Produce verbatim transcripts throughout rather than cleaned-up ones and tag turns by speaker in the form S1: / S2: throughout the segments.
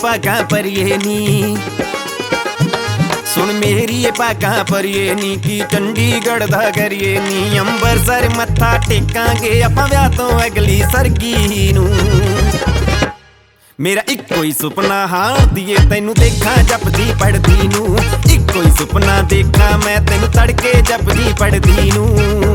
S1: भागां भरिए नी सुन मेरी भागां भरिए नी की चंडीगढ़ दा करिए नी अंबरसर मत्था टेकांगे आपां विआह तों अगली सरगी नूं मेरा इक्को ही सुपना हां दिए तैनू देखा जपदी पढ़दी नू इक्को ही सुपना देखा मैं तैनू तड़के जपदी पढ़दी नू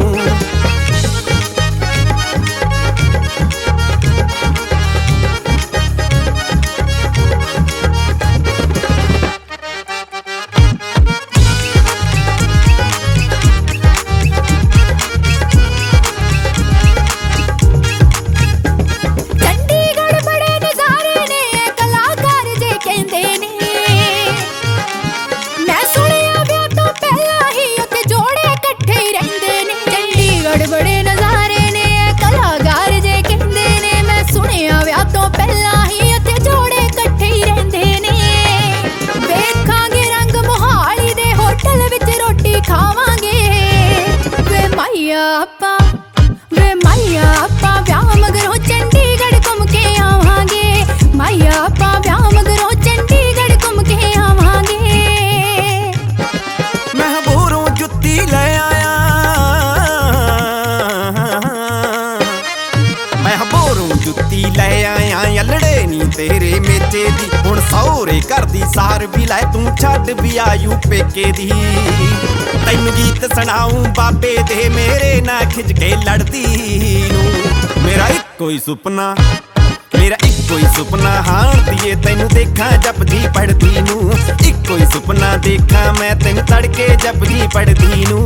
S1: जुत्ती लै आया लड़े नी तेरे मेचे दी हुण सौरे घर दी सार भी लै तू छड्ड भी आयू पेके दी तैनू गीत सुनाऊं बाबे दे मेरे ना खिज के लड़दी नू मेरा इक्को ही सुपना मेरा इक्को ही सुपना हां दिए तैनू देखा जपदी पढ़दी नू इक्को ही सुपना देखा मैं तैनू तड़के जपदी पढ़दी नू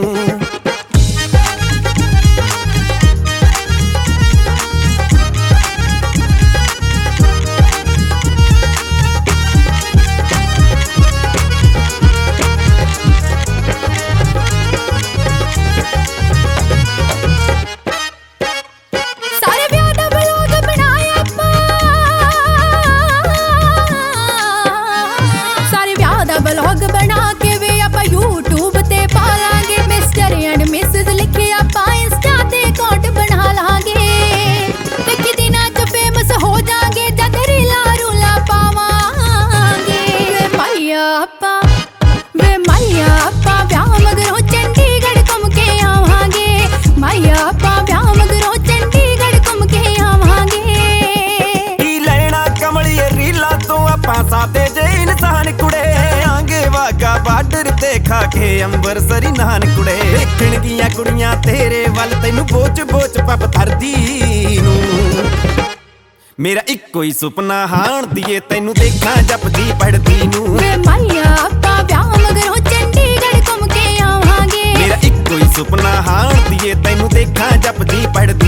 S1: सादे जे इंसान कुड़े आंगे वागा बार्डर ते खा के अंबरसरी नान कुड़े देखण गियां कुड़ियां तेरे वल तैनू बोच बोच पप धरदी नू मेरा इक्को ही सुपना हां दिए तैनू देखा जपदी पढ़दी नू वे माइया आपां ब्याह मगरों चंडीगढ़ घुम के आवांगे मेरा इक्को ही सुपना हां दिए तैनू देखा जपदी पढ़दी